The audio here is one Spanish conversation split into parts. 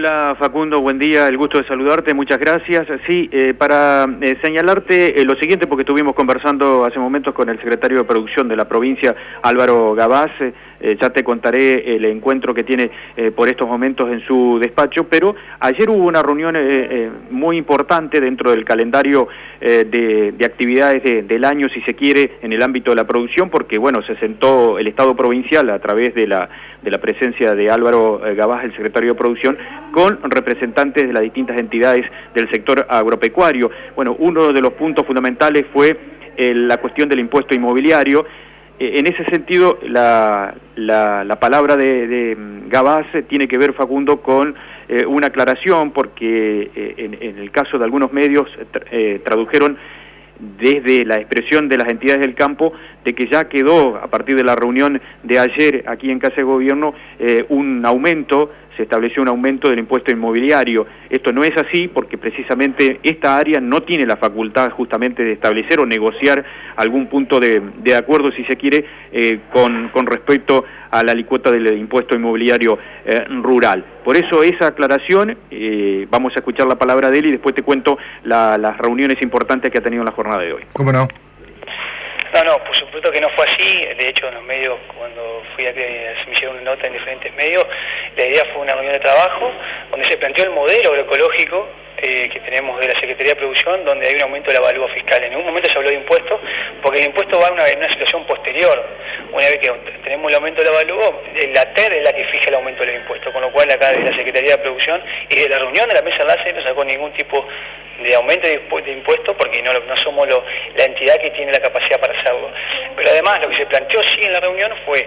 Hola Facundo, buen día, el gusto de saludarte, muchas gracias. Sí, para señalarte lo siguiente, porque estuvimos conversando hace momentos con el secretario de Producción de la provincia, Álvaro Gabás, ya te contaré el encuentro que tiene por estos momentos en su despacho, pero ayer hubo una reunión muy importante dentro del calendario de actividades del año, si se quiere, en el ámbito de la producción, porque bueno, se sentó el Estado provincial a través de la presencia de Álvaro Gabás, el secretario de Producción, con representantes de las distintas entidades del sector agropecuario. Bueno, uno de los puntos fundamentales fue la cuestión del impuesto inmobiliario. En ese sentido, la palabra de Gabás tiene que ver, Facundo, con una aclaración, porque en el caso de algunos medios tradujeron desde la expresión de las entidades del campo de que ya quedó, a partir de la reunión de ayer aquí en Casa de Gobierno, un aumento, se estableció un aumento del impuesto inmobiliario. Esto no es así, porque precisamente esta área no tiene la facultad justamente de establecer o negociar algún punto de acuerdo, si se quiere, con respecto a la alícuota del impuesto inmobiliario rural. Por eso esa aclaración, vamos a escuchar la palabra de él y después te cuento las reuniones importantes que ha tenido en la jornada de hoy. ¿Cómo no? No, por supuesto que no fue así. De hecho, en los medios, cuando fui a que se me hicieron una nota en diferentes medios, la idea fue una reunión de trabajo donde se planteó el modelo agroecológico que tenemos de la Secretaría de Producción, donde hay un aumento de la evalúa fiscal. En ningún momento se habló de impuestos, porque el impuesto va en una situación posterior. Una vez que tenemos el aumento de la evalúa, la TER es la que fija el aumento del impuesto, con lo cual acá de la Secretaría de Producción y de la reunión de la mesa enlace no sacó ningún tipo de aumento de impuestos, porque no somos la entidad que tiene la capacidad para hacerlo. Pero además lo que se planteó sí en la reunión fue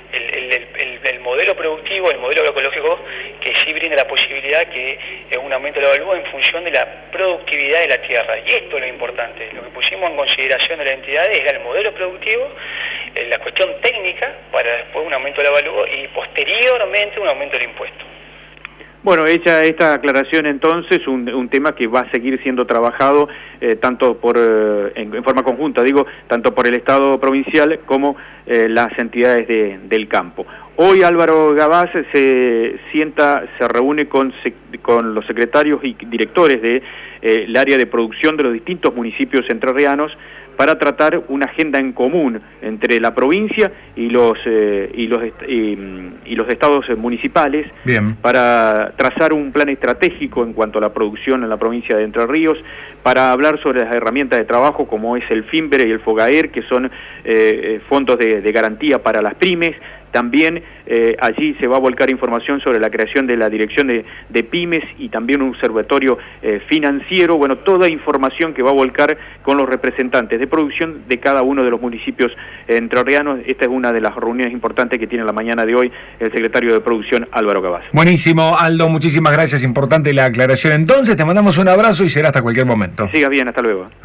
el modelo productivo, el modelo agroecológico, que sí brinda la posibilidad que es un aumento de la evalúa en función de la productividad de la tierra. Y esto es lo importante. Lo que pusimos en consideración de las entidades era el modelo productivo, la cuestión técnica, para después un aumento de la evalúa y posteriormente un aumento del impuesto. Bueno, hecha esta aclaración entonces, un tema que va a seguir siendo trabajado tanto en forma conjunta, tanto por el Estado provincial como las entidades del campo. Hoy Álvaro Gabás se reúne con los secretarios y directores del área de producción de los distintos municipios entrerrianos para tratar una agenda en común entre la provincia y los estados municipales. Bien. Para trazar un plan estratégico en cuanto a la producción en la provincia de Entre Ríos, para hablar sobre las herramientas de trabajo como es el FIMBER y el FOGAER, que son fondos de garantía para las pymes. También allí se va a volcar información sobre la creación de la dirección de pymes y también un observatorio financiero. Bueno, toda información que va a volcar con los representantes de producción de cada uno de los municipios entrerrianos. Esta es una de las reuniones importantes que tiene la mañana de hoy el secretario de Producción, Álvaro Gabás. Buenísimo, Aldo, muchísimas gracias. Importante la aclaración. Entonces, te mandamos un abrazo y será hasta cualquier momento. Siga bien, hasta luego.